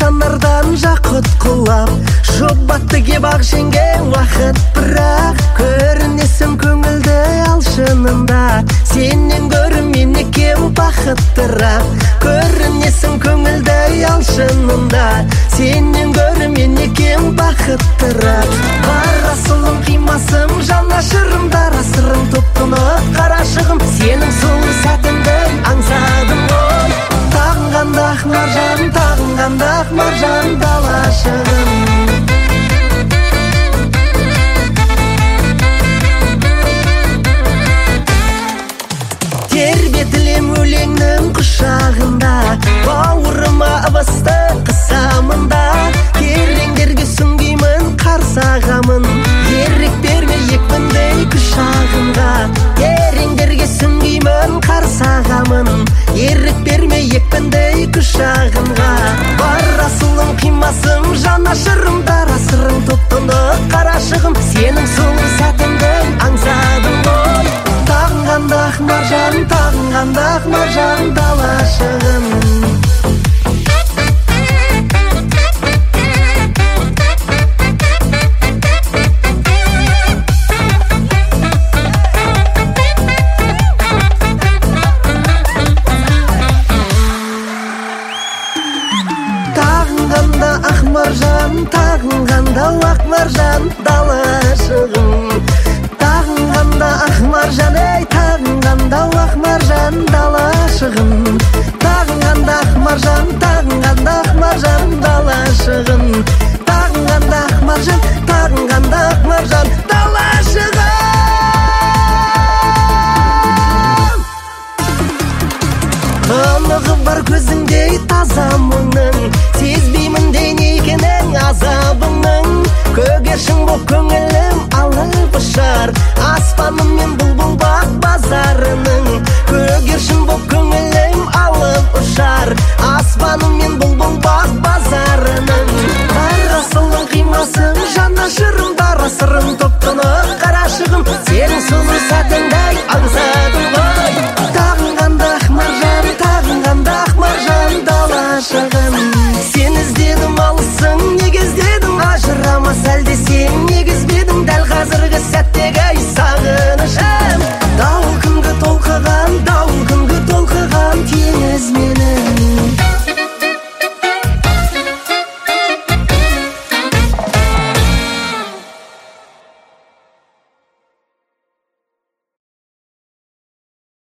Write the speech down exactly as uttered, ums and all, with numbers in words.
жанардан жақұт құлап, жұбатты кеп ақ жеңген уақыт, бірақ көрінесің көңілді алшынында. Сенен гөрі мен екем бақыттырақ, көрінесің көңілді алшынында. Сенен гөрі мен екем бақыттырақ. Қарасылым қимасым, жанашырым дарасырым, топтыны қарашығым, сенің сұлу сәтіңді аңсадым ғой. Тағынғанда ақ маржан, тағынғанда ақ маржан далашығым. Тербетілем өлеңнің құшағында, бауырыма ыбысты қысамында. Кереңдерге сүңгеймін қарсағамын, ерік берме екпіндей құшағымға. Кереңдерге сүңгеймін қарсағамын, ерік берме екпіндей құшағымға. Бар асылым қимасым, жанашырым дарасырым, топтыны қарашығым, сенің сұлу сәтіңді аңсадым ғой. Тағынғанда ақ маржан, тағынғанда ақ маржан далашығым. Тағынғанда ақ маржан, тағынғанда ақ маржан далашығым. Тағынғанда ақ маржан, ей, тағынғанда ақ маржан далашығым. Тағынғанда ақ маржан, тағынғанда ақ маржан далашығым. Тағынғанда ақ маржан, тағынғанда ақ маржан далашығым. Анығы бар көзіңдей таза мұңның, сезбеймін дене екенің азабыңның. Көгершін боп көңілім алып ұшар, аспаным мен бұлбұл бақ базарын.